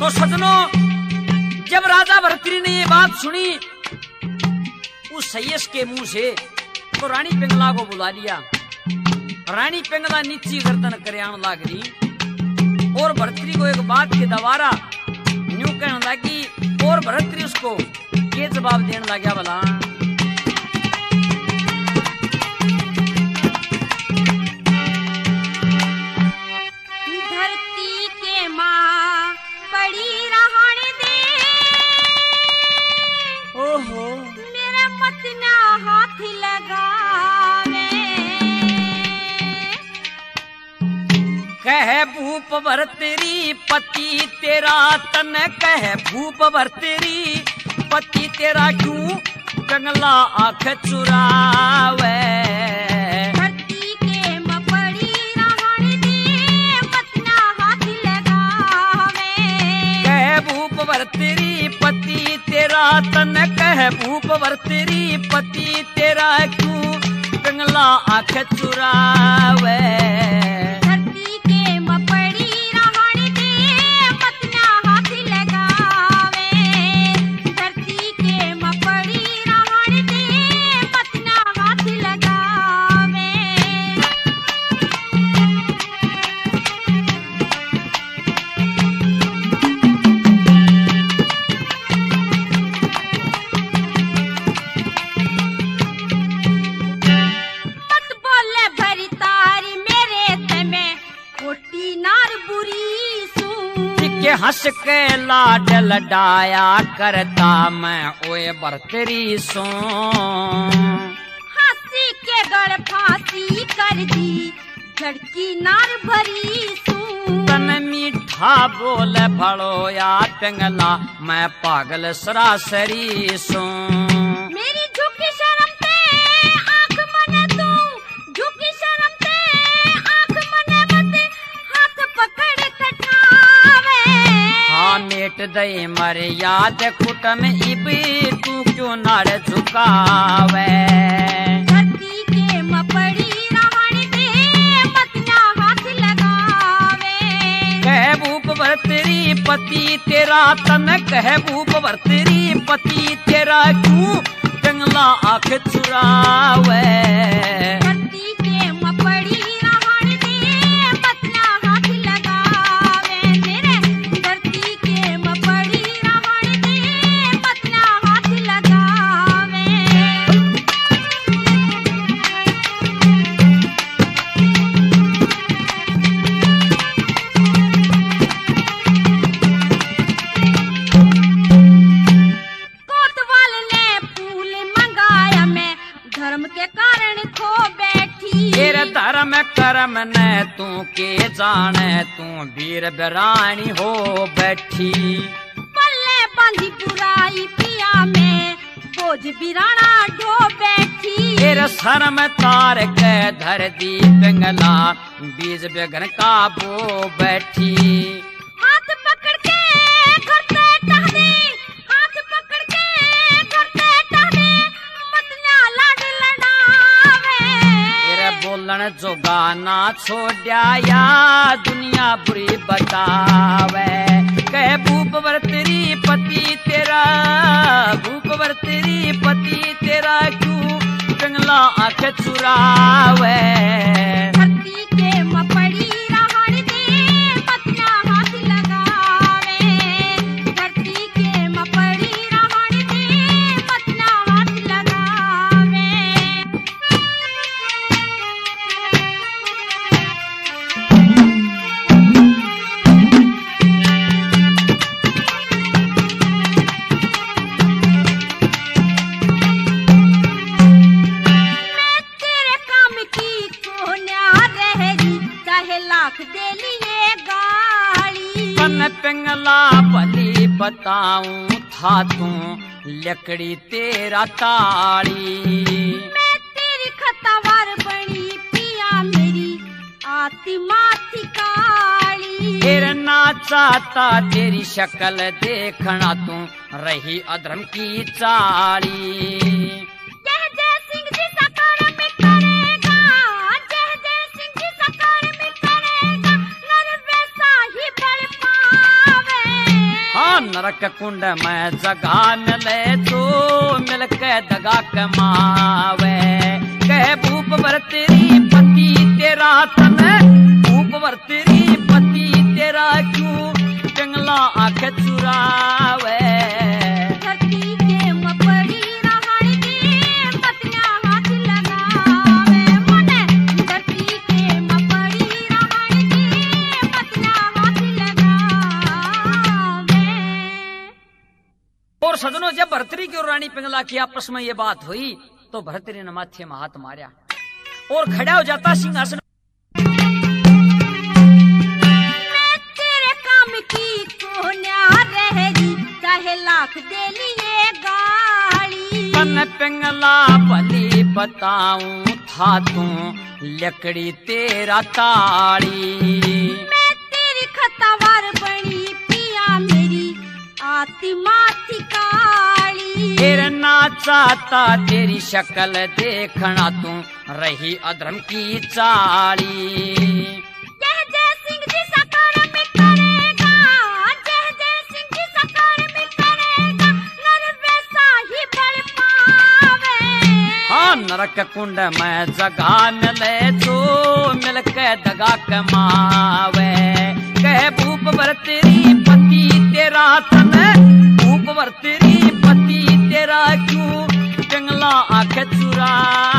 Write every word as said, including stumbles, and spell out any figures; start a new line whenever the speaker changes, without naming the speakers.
तो सजनों, जब राजा भर्तृहरि ने ये बात सुनी उस सैयस के मुंह से, तो रानी पिंगला को बुला लिया। रानी पिंगला नीची गर्दन करे आने लाग रही और भर्तृहरि को एक बात के दवारा न्यू कहने लगी और भर्तृहरि उसको के जवाब देने लगा। भला
धरती के माँ पड़ी रहन दे,
ओहो
मेरा मत ना हाथ लगावे।
कह भूप भर्तृहरि पति तेरा तन, कह भूप भर्तृहरि पति तेरा क्यों पिंगला आंख चुरावे।
धरती के माँ पड़ी रहन दे, मत ना हाथ लगावे।
कह भूप भर्तृहरि पति तेरा तन, कह भूप भर्तृहरि पति तेरा क्यों पिंगला आंख चुरावे।
धरती के माँ पड़ी रहन दे, मत ना हाथ लगावे। धरती के माँ पड़ी रहन दे, मत ना हाथ लगावे। मत बोले भरी तारी मेरे ते में, खोटी नार बुरी सू।
के हंस के लाड लडाया करता मैं ओए भर्तृहरि सो।
हंसी के गड़ फांसी कर दी, झड़की नार भरी सू।
तन मीठा बोल भड़ोया पिंगला मैं पागल सरासरी सो।
मेरी झुकी शर्म ते आंख मने तू, झुकी शर्म ते आंख मने मत हाथ पकड़ कठावे।
हाँ मेट दई मर्याद कुटम इब तू क्यों नाड़ झुकावे।
धरती के माँ पड़ी रहन दे, मत ना हाथ लगावे।
कह भूप भर्तृहरि पति तेरा तन, कह भूप भर्तृहरि पति तेरा क्यों पिंगला आंख चुरावे।
धरती के माँ पड़ी रहन दे, मत ना हाथ लगावे। मेरे धरती के माँ पड़ी रहन दे, मत ना हाथ लगावे। कोतवाल ने फूल मंगाया, मैं धर्म के कारण खो बैठी।
तेरे धर्म कर्म ने तू के जाने, तू वीर बिरानी हो बैठी।
पल्ले बांधी बुराई पिया में, बोझ बिराना ढो बैठी।
तेरे सर में तार के धर दी पिंगला, बीज बेगन का बो बैठी।
हाथ पकड़ के घर पे टह दे, हाथ पकड़ के घर पे टह दे, मत ना लाड लड़ावे।
तेरे बोलन जो गाना छोड़ा या दुनिया बुरी बतावे। कह भूप भर्तृहरि पति तेरा, भूप भर्तृहरि पति तेरा क्यों पिंगला आंख चुरावे।
धरती के माँ पड़ी रहन दे, मत ना हाथ लगावे। धरती के माँ पड़ी रहन दे, मत ना हाथ लगावे। मैं तेरे काम की को न्या रहरी, चाहे लाख दे लिए गाली।
तन पिंगला भली बताऊं था तू लकड़ी तेरा ताड़ी।
मैं तेरी खतावार बनी पिया, मेरी आत्मा थी काली।
तेरे ना चाहता तेरी शक्ल देखना, तू रही अधर्म की चाली।
जय जय सिंह जी सा कर्म करेगा, जय जय सिंह जी सा कर्म करेगा, नर वैसा ही बल पावे।
नरक कुंड में जगह मिले तो मिलके दगा कमावे। कह भूप भर तेरी पति तेरा तन, भूप भर तेरी पति तेरा क्यों पिंगला आंख चुरावे।
धरती के मपड़ी रहण दे पतिया हाथ लगावे मोने, धरती के मपड़ी रहण दे पतिया हाथ लगावे।
और सजनों, जब भर्तरी की और रानी पिंगला की आपस में ये बात हुई तो भर्तरी ने माथे में हाथ मारा और खड़ा हो जाता सिंहासन।
मैं तेरे काम की को न्या रहेगी, चाहे लाख दे लिए गाली।
पन पिंगला भली बताऊं था तू लकड़ी तेरा ताड़ी।
मैं तेरी खतावार बनी पिया मेरी आत्मा थी काली।
तेरे ना चाहता तेरी शक्ल देखना तू रही अधर्म की चाली।
जय जय सिंह जी सकर में करेगा, जय जय सिंह जी सकर में करेगा, नर वैसा ही बल पावे।
हाँ, नरक कुंड में जगह मिले तो मिलके दगा कमावे। कह भूप भर तेरी पति तेरा तन, भूप भर तेरी पति तेरा क्यों पिंगला आंख चुरा